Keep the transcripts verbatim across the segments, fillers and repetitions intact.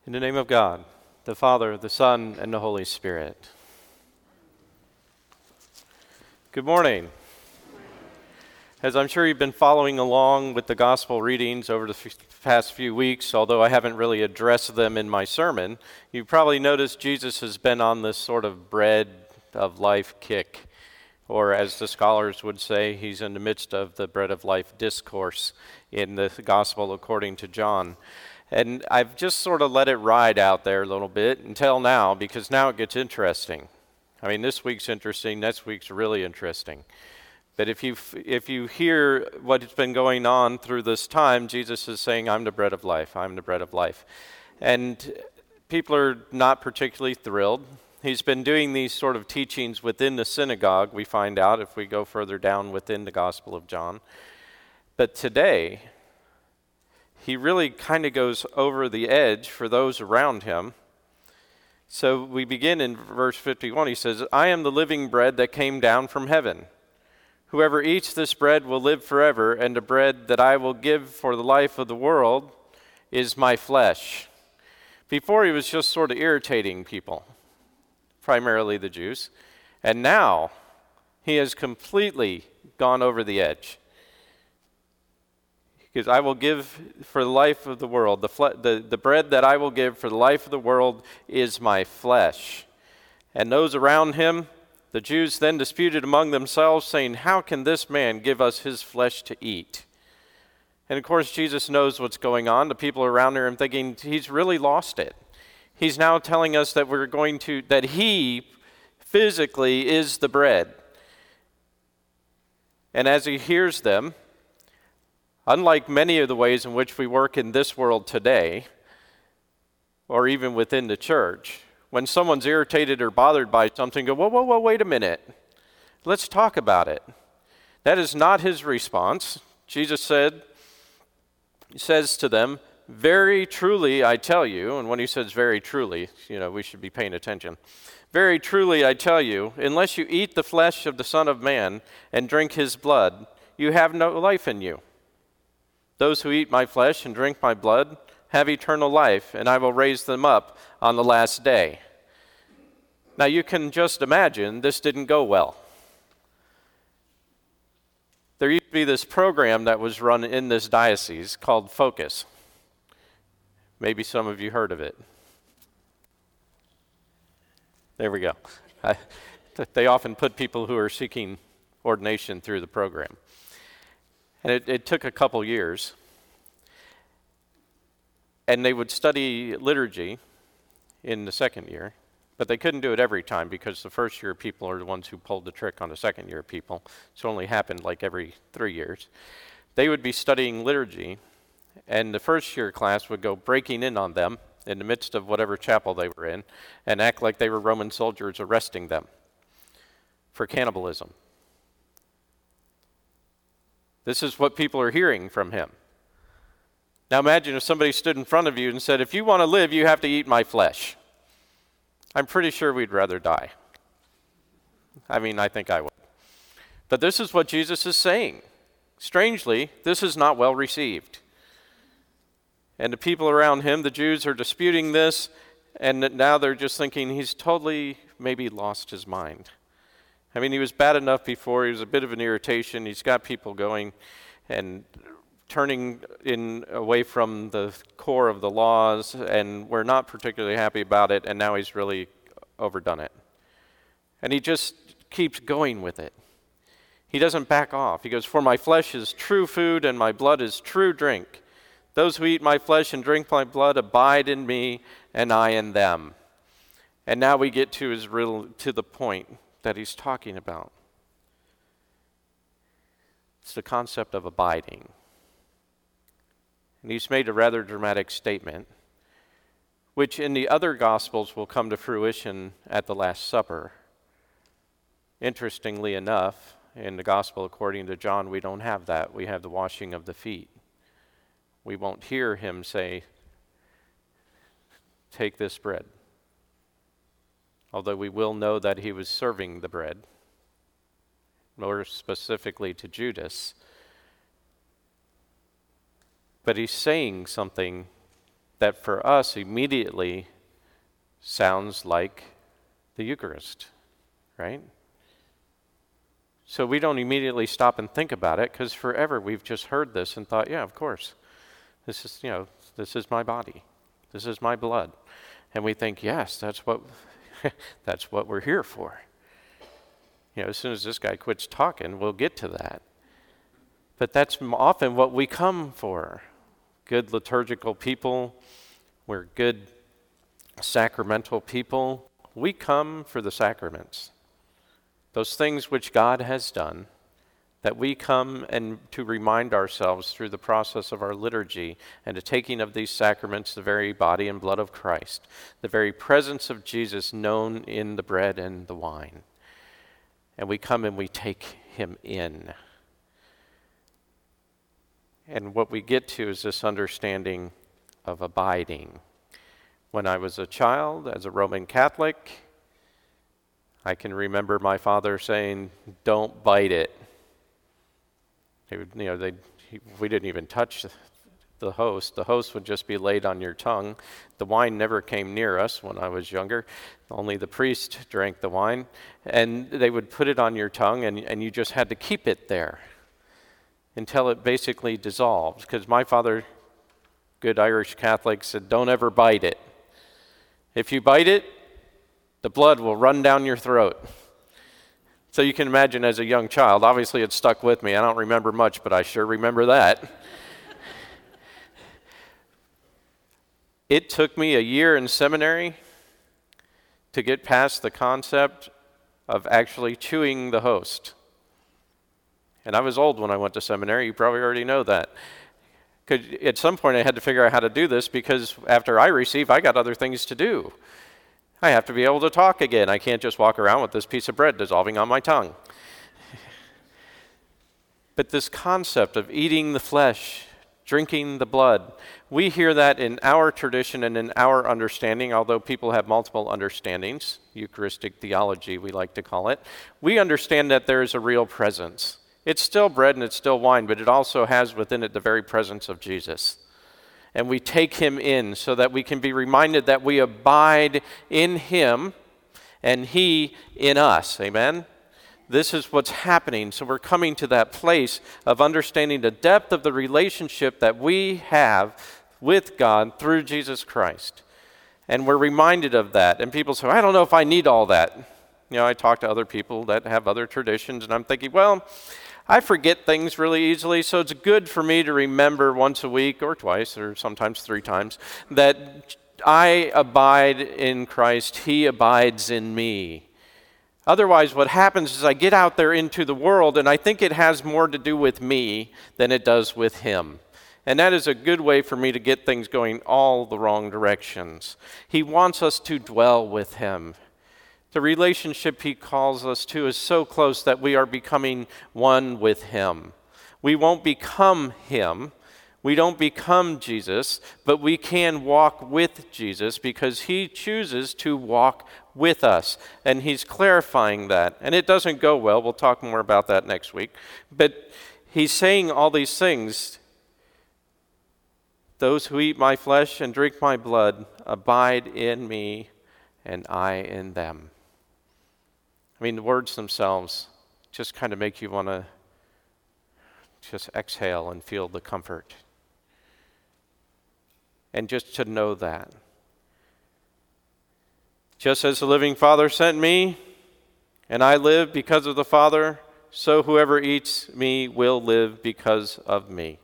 In the name of God, the Father, the Son, and the Holy Spirit. Good morning. As I'm sure you've been following along with the gospel readings over the f- past few weeks, although I haven't really addressed them in my sermon, you probably noticed Jesus has been on this sort of bread of life kick, or as the scholars would say, he's in the midst of the bread of life discourse in the gospel according to John. And I've just sort of let it ride out there a little bit until now, because now it gets interesting. I mean, this week's interesting, next week's really interesting. But if you if you hear what's been going on through this time, Jesus is saying, I'm the bread of life, I'm the bread of life. And people are not particularly thrilled. He's been doing these sort of teachings within the synagogue, we find out if we go further down within the Gospel of John. But today, he really kind of goes over the edge for those around him. So we begin in verse fifty-one. He says, I am the living bread that came down from heaven. Whoever eats this bread will live forever, and the bread that I will give for the life of the world is my flesh. Before, he was just sort of irritating people, primarily the Jews. And now, he has completely gone over the edge. Because I will give for the life of the world, the, fle- the, the bread that I will give for the life of the world is my flesh. And those around him, the Jews then disputed among themselves, saying, how can this man give us his flesh to eat? And of course, Jesus knows what's going on. The people around him thinking, he's really lost it. He's now telling us that we're going to, that he physically is the bread. And as he hears them, unlike many of the ways in which we work in this world today, or even within the church, when someone's irritated or bothered by something, go, whoa, whoa, whoa, wait a minute. Let's talk about it. That is not his response. Jesus said, he says to them, very truly I tell you, and when he says very truly, you know, we should be paying attention. Very truly I tell you, unless you eat the flesh of the Son of Man and drink his blood, you have no life in you. Those who eat my flesh and drink my blood have eternal life, and I will raise them up on the last day. Now you can just imagine this didn't go well. There used to be this program that was run in this diocese called Focus. Maybe some of you heard of it. There we go. I, they often put people who are seeking ordination through the program. And it, it took a couple years. And they would study liturgy in the second year, but they couldn't do it every time because the first year people are the ones who pulled the trick on the second year people. So it only happened like every three years. They would be studying liturgy, and the first year class would go breaking in on them in the midst of whatever chapel they were in and act like they were Roman soldiers arresting them for cannibalism. This is what people are hearing from him. Now imagine if somebody stood in front of you and said, if you want to live, you have to eat my flesh. I'm pretty sure we'd rather die. I mean, I think I would. But this is what Jesus is saying. Strangely, this is not well received. And the people around him, the Jews, are disputing this, and now they're just thinking he's totally maybe lost his mind. I mean, he was bad enough before. He was a bit of an irritation. He's got people going and turning in away from the core of the laws, and we're not particularly happy about it, and now he's really overdone it. And he just keeps going with it. He doesn't back off. He goes, for my flesh is true food, and my blood is true drink. Those who eat my flesh and drink my blood abide in me, and I in them. And now we get to his real, to the point that he's talking about. It's the concept of abiding. And he's made a rather dramatic statement, which in the other Gospels will come to fruition at the Last Supper. Interestingly enough, in the Gospel according to John, we don't have that. We have the washing of the feet. We won't hear him say, take this bread. Although we will know that he was serving the bread, more specifically to Judas. But he's saying something that for us immediately sounds like the Eucharist, right? So we don't immediately stop and think about it, because forever we've just heard this and thought, yeah, of course. This is, you know, this is my body. This is my blood. And we think, yes, that's what that's what we're here for. You know, as soon as this guy quits talking, we'll get to that. But that's often what we come for. Good liturgical people, we're good sacramental people. We come for the sacraments. Those things which God has done, that we come and to remind ourselves through the process of our liturgy and the taking of these sacraments, the very body and blood of Christ, the very presence of Jesus known in the bread and the wine. And we come and we take him in. And what we get to is this understanding of abiding. When I was a child, as a Roman Catholic, I can remember my father saying, "Don't bite it." They would, you know, they we didn't even touch the host. The host would just be laid on your tongue. The wine never came near us when I was younger. Only the priest drank the wine, and they would put it on your tongue, and, and you just had to keep it there until it basically dissolved. Because my father, good Irish Catholic, said, "Don't ever bite it. If you bite it, the blood will run down your throat." So you can imagine as a young child, obviously it stuck with me. I don't remember much, but I sure remember that. It took me a year in seminary to get past the concept of actually chewing the host. And I was old when I went to seminary. You probably already know that. Could, at some point I had to figure out how to do this, because after I receive, I got other things to do. I have to be able to talk again. I can't just walk around with this piece of bread dissolving on my tongue. But this concept of eating the flesh, drinking the blood, we hear that in our tradition and in our understanding, although people have multiple understandings, Eucharistic theology we like to call it. We understand that there is a real presence. It's still bread and it's still wine, but it also has within it the very presence of Jesus. And we take him in so that we can be reminded that we abide in him and he in us. Amen? This is what's happening. So we're coming to that place of understanding the depth of the relationship that we have with God through Jesus Christ. And we're reminded of that. And people say, "I don't know if I need all that." You know, I talk to other people that have other traditions, and I'm thinking, well, I forget things really easily, so it's good for me to remember once a week or twice or sometimes three times that I abide in Christ, he abides in me. Otherwise, what happens is I get out there into the world and I think it has more to do with me than it does with him. And that is a good way for me to get things going all the wrong directions. He wants us to dwell with him. The relationship he calls us to is so close that we are becoming one with him. We won't become him. We don't become Jesus, but we can walk with Jesus because he chooses to walk with us. And he's clarifying that. And it doesn't go well. We'll talk more about that next week. But he's saying all these things. Those who eat my flesh and drink my blood abide in me and I in them. I mean, the words themselves just kind of make you want to just exhale and feel the comfort. And just to know that. Just as the living Father sent me, and I live because of the Father, so whoever eats me will live because of me.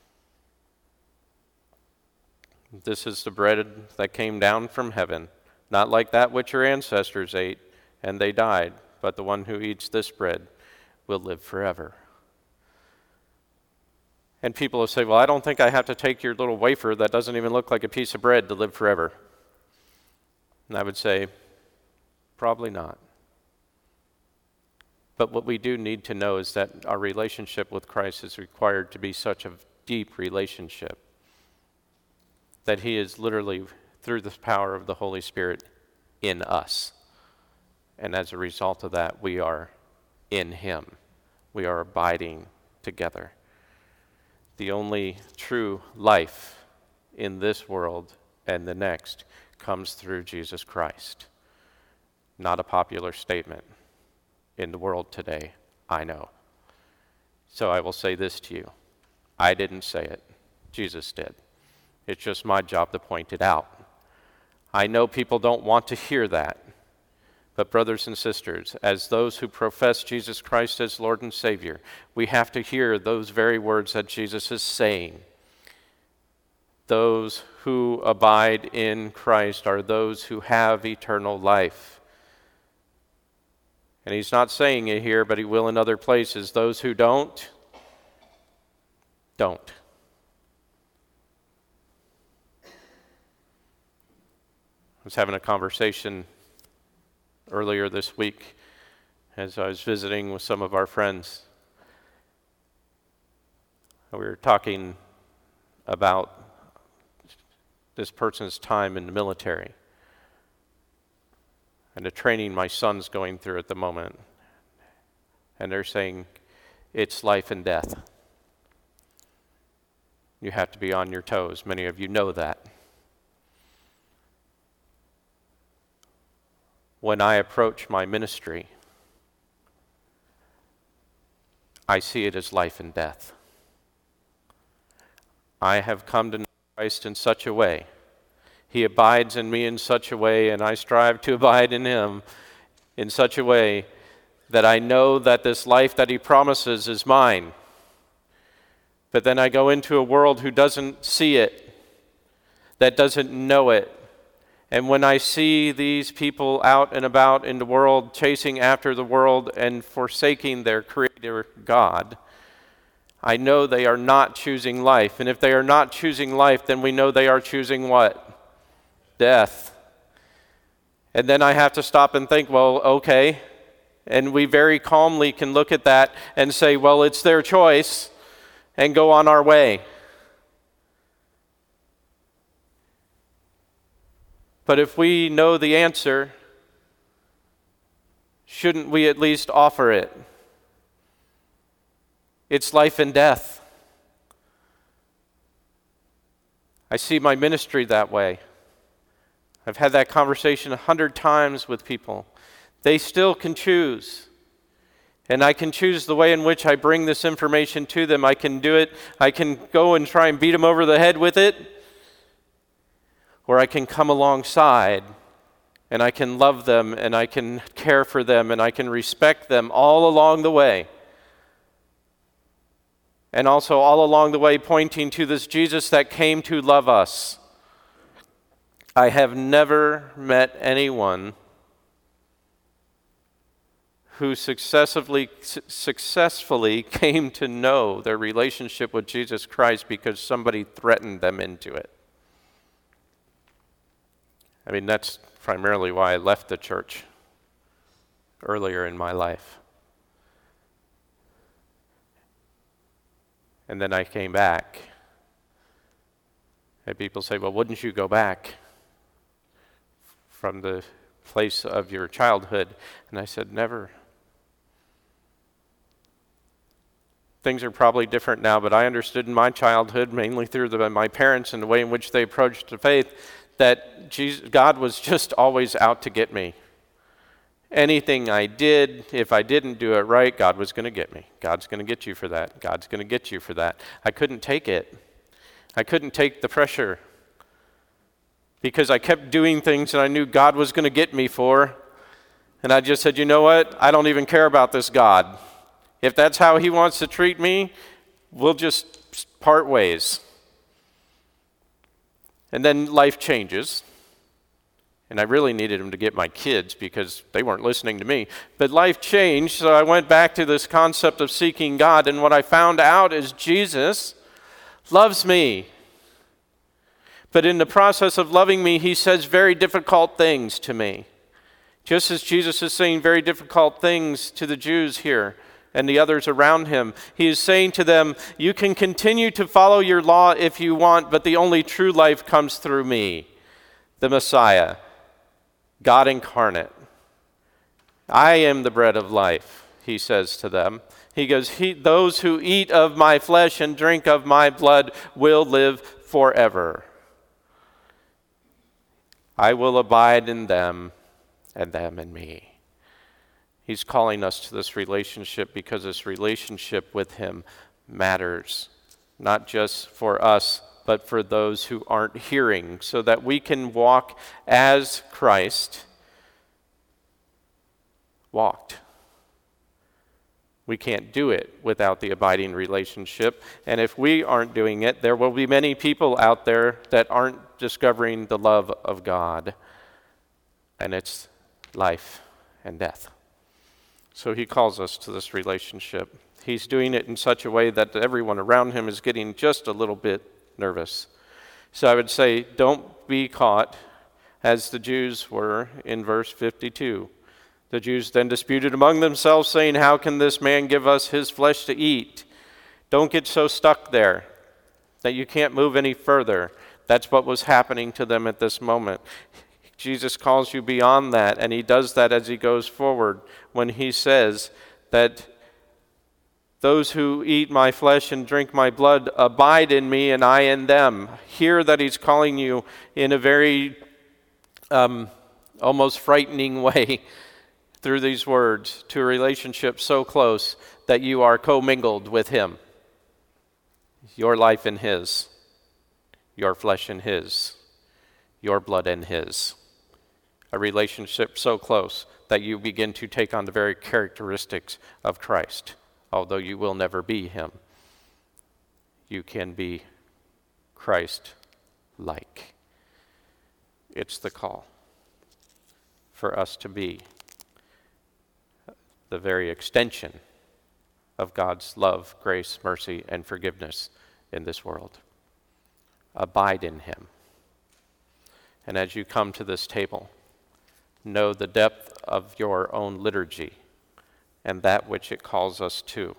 This is the bread that came down from heaven, not like that which your ancestors ate, and they died, but the one who eats this bread will live forever. And people will say, well, I don't think I have to take your little wafer that doesn't even look like a piece of bread to live forever. And I would say, probably not. But what we do need to know is that our relationship with Christ is required to be such a deep relationship that he is literally, through the power of the Holy Spirit, in us. And as a result of that, we are in him. We are abiding together. The only true life in this world and the next comes through Jesus Christ. Not a popular statement in the world today, I know. So I will say this to you. I didn't say it. Jesus did. It's just my job to point it out. I know people don't want to hear that. But brothers and sisters, as those who profess Jesus Christ as Lord and Savior, we have to hear those very words that Jesus is saying. Those who abide in Christ are those who have eternal life. And he's not saying it here, but he will in other places. Those who don't, don't. I was having a conversation earlier this week as I was visiting with some of our friends. We were talking about this person's time in the military and the training my son's going through at the moment. And they're saying, it's life and death. You have to be on your toes. Many of you know that. When I approach my ministry, I see it as life and death. I have come to know Christ in such a way. He abides in me in such a way, and I strive to abide in him in such a way that I know that this life that he promises is mine. But then I go into a world who doesn't see it, that doesn't know it. And when I see these people out and about in the world, chasing after the world and forsaking their Creator God, I know they are not choosing life. And if they are not choosing life, then we know they are choosing what? Death. And then I have to stop and think, well, okay. And we very calmly can look at that and say, well, it's their choice, and go on our way. But if we know the answer, shouldn't we at least offer it? It's life and death. I see my ministry that way. I've had that conversation a hundred times with people. They still can choose. And I can choose the way in which I bring this information to them. I can do it. I can go and try and beat them over the head with it. Or I can come alongside and I can love them and I can care for them and I can respect them all along the way. And also all along the way pointing to this Jesus that came to love us. I have never met anyone who successfully, successfully came to know their relationship with Jesus Christ because somebody threatened them into it. I mean, that's primarily why I left the church earlier in my life. And then I came back. And people say, well, wouldn't you go back from the place of your childhood? And I said, never. Things are probably different now, but I understood in my childhood, mainly through the, my parents and the way in which they approached the faith, that Jesus, God was just always out to get me. Anything I did, if I didn't do it right, God was going to get me. God's going to get you for that. God's going to get you for that. I couldn't take it. I couldn't take the pressure because I kept doing things that I knew God was going to get me for. And I just said, you know what? I don't even care about this God. If that's how he wants to treat me, we'll just part ways. And then life changes. And I really needed him to get my kids because they weren't listening to me. But life changed, so I went back to this concept of seeking God. And what I found out is Jesus loves me. But in the process of loving me, he says very difficult things to me. Just as Jesus is saying very difficult things to the Jews here and the others around him. He is saying to them, you can continue to follow your law if you want, but the only true life comes through me, the Messiah, God incarnate. I am the bread of life, he says to them. He goes, he, those who eat of my flesh and drink of my blood will live forever. I will abide in them and them in me. He's calling us to this relationship because this relationship with him matters, not just for us, but for those who aren't hearing, so that we can walk as Christ walked. We can't do it without the abiding relationship. And if we aren't doing it, there will be many people out there that aren't discovering the love of God. And it's life and death. So he calls us to this relationship. He's doing it in such a way that everyone around him is getting just a little bit nervous. So I would say, don't be caught as the Jews were in verse fifty-two. The Jews then disputed among themselves, saying, how can this man give us his flesh to eat? Don't get so stuck there that you can't move any further. That's what was happening to them at this moment. Jesus calls you beyond that, and he does that as he goes forward when he says that those who eat my flesh and drink my blood abide in me and I in them. Hear that he's calling you in a very um, almost frightening way through these words to a relationship so close that you are commingled with him. Your life in his, your flesh in his, your blood in his. A relationship so close that you begin to take on the very characteristics of Christ. Although you will never be him, you can be Christ-like. It's the call for us to be the very extension of God's love, grace, mercy, and forgiveness in this world. Abide in him. And as you come to this table, know the depth of your own liturgy and that which it calls us to.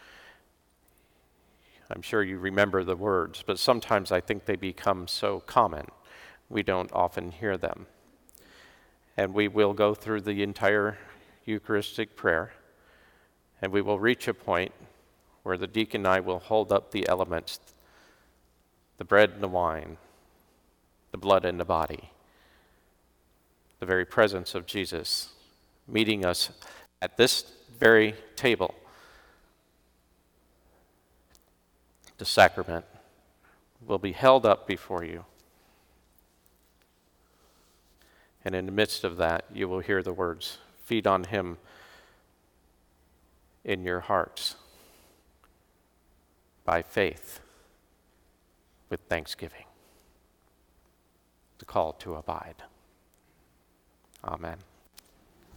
I'm sure you remember the words, but sometimes I think they become so common, we don't often hear them. And we will go through the entire Eucharistic prayer, and we will reach a point where the deacon and I will hold up the elements, the bread and the wine, the blood and the body, the very presence of Jesus meeting us at this very table. The sacrament will be held up before you. And in the midst of that, you will hear the words, feed on him in your hearts by faith with thanksgiving. The call to abide. Amen.